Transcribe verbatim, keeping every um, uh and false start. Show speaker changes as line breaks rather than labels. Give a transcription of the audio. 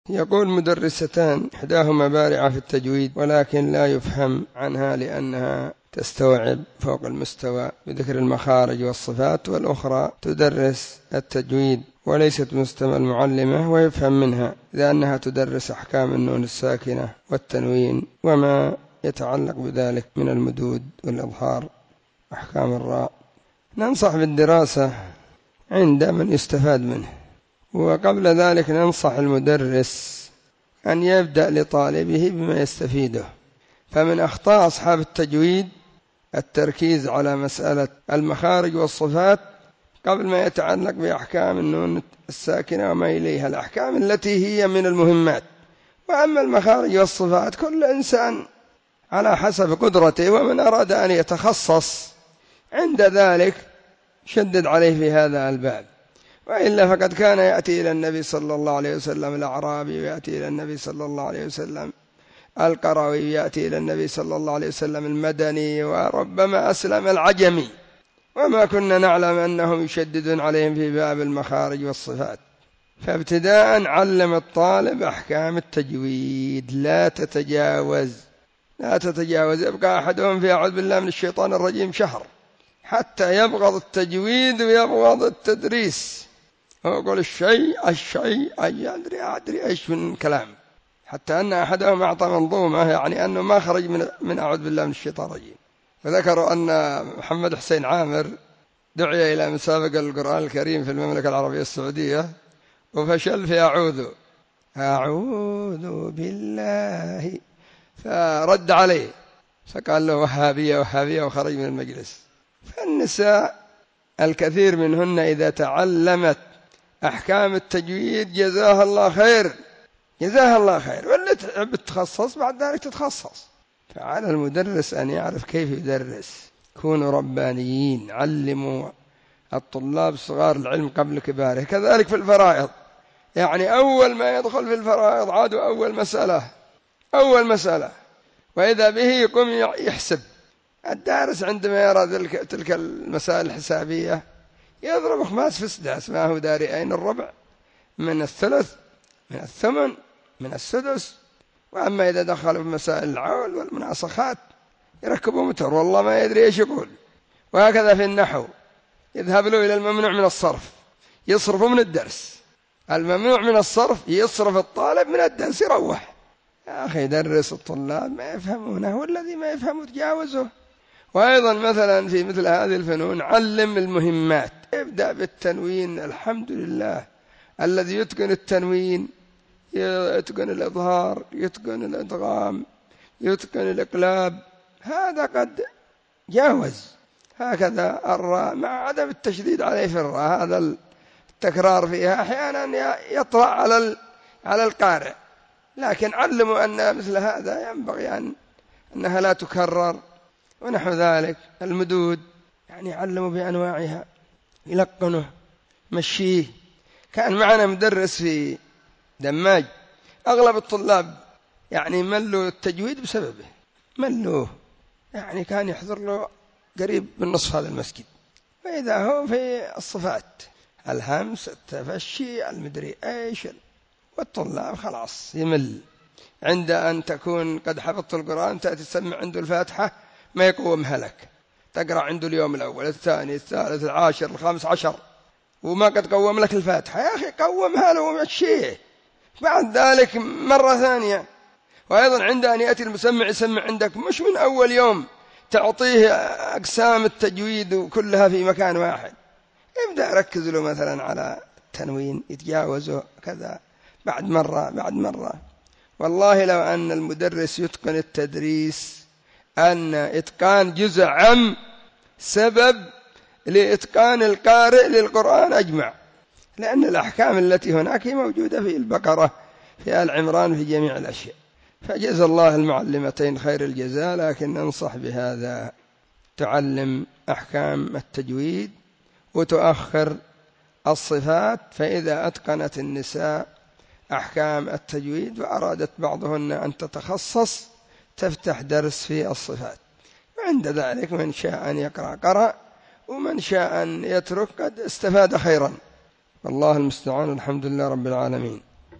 يقول مدرستان إحداهما بارعة في التجويد ولكن لا يفهم عنها لأنها تستوعب فوق المستوى بذكر المخارج والصفات، والأخرى تدرس التجويد وليست مستوى المعلمة ويفهم منها لأنها تدرس أحكام النون الساكنة والتنوين وما يتعلق بذلك من المدود والإظهار أحكام الراء. ننصح بالدراسة عند من يستفاد منه، وقبل ذلك ننصح المدرس أن يبدأ لطالبه بما يستفيده. فمن أخطاء أصحاب التجويد التركيز على مسألة المخارج والصفات قبل ما يتعلق بأحكام النون الساكنة وما إليها، الأحكام التي هي من المهمات. وأما المخارج والصفات كل إنسان على حسب قدرته، ومن أراد أن يتخصص عند ذلك شدد عليه في هذا الباب. وإلا فقد كان يأتي إلى النبي صلى الله عليه وسلم الأعرابي، ويأتي إلى النبي صلى الله عليه وسلم القروي، يأتي إلى النبي صلى الله عليه وسلم المدني، وربما أسلم العجمي، وما كنا نعلم أنهم يشددون عليهم في باب المخارج والصفات. فابتداء علم الطالب أحكام التجويد، لا تتجاوز لا تتجاوز يبقى أحدهم في أعوذ بالله من الشيطان الرجيم شهر حتى يبغض التجويد ويبغض التدريس، ويقول الشيء الشيء أي أدري أدري إيش من كلام، حتى أن أحدهم أعطى منظومة يعني أنه ما خرج من, من أعوذ بالله من الشيطان الرجيم. وذكروا أن محمد حسين عامر دعي إلى مسابقة القرآن الكريم في المملكة العربية السعودية وفشل في أعوذ أعوذ بالله، فرد عليه فقال له وهابية وهابية وخرج من المجلس. فالنساء الكثير منهن إذا تعلمت أحكام التجويد جزاها الله خير جزاها الله خير، واللي تحب تتخصص بعد ذلك تتخصص. فعلى المدرس أن يعرف كيف يدرس. كونوا ربانيين، علموا الطلاب صغار العلم قبل كباره. كذلك في الفرائض، يعني أول ما يدخل في الفرائض عادوا أول مسألة أول مسألة وإذا به يقوم يحسب. الدارس عندما يرى تلك المسائل الحسابية يضرب خماس في سداس، ما هو داري أين الربع من الثلث من الثمن من السدس. وأما إذا دخلوا في مسائل العول والمناسخات يركبوا متر والله ما يدري إيش يقول. وهكذا في النحو، يذهب له إلى الممنوع من الصرف يصرفه من الدرس، الممنوع من الصرف يصرف الطالب من الدرس يروح. يا أخي درس الطلاب ما يفهمونه، والذي ما يفهمه تجاوزه. وأيضا مثلا في مثل هذه الفنون علم المهمات، ابدأ بالتنوين. الحمد لله الذي يتقن التنوين يتقن الإظهار، يتقن الإدغام، يتقن الإقلاب، هذا قد جاوز. هكذا الراء مع عدم التشديد عليه في الراء، هذا التكرار فيها أحيانا يطرأ على على القارئ، لكن علموا أن مثل هذا ينبغي أن أنها لا تكرر ونحو ذلك. المدود يعني علموا بأنواعها، يلقنه مشيه. كان معنا مدرس في دماج أغلب الطلاب يعني ملوا التجويد بسببه، ملوه، يعني كان يحضر له قريب من نصف هذا المسجد، فإذا هو في الصفات الهمس التفشي المدري ايش، والطلاب خلاص يمل. عند أن تكون قد حفظت القرآن تأتي تسمع عنده الفاتحة ما يقومها لك، تقرأ عنده اليوم الأول الثاني الثالث العاشر الخامس عشر وما قد قوم لك الفاتحة. يا أخي قومها له ومشيه بعد ذلك مرة ثانية. وأيضا عند أن يأتي المسمع يسمع عندك مش من أول يوم تعطيه أقسام التجويد كلها في مكان واحد، ابدأ ركز له مثلا على التنوين يتجاوزه كذا بعد مرة بعد مرة. والله لو أن المدرس يتقن التدريس أن إتقان جزء عام سبب لإتقان القارئ للقرآن أجمع، لأن الأحكام التي هناك موجودة في البقرة في آل عمران في جميع الأشياء. فجزا الله المعلمتين خير الجزاء، لكن ننصح بهذا، تعلم أحكام التجويد وتؤخر الصفات. فإذا أتقنت النساء أحكام التجويد وأرادت بعضهن أن تتخصص تفتح درس في الصفات، وعند ذلك من شاء أن يقرأ قرأ، ومن شاء أن يترك قد استفاد خيرا. والله المستعان. الحمد لله رب العالمين.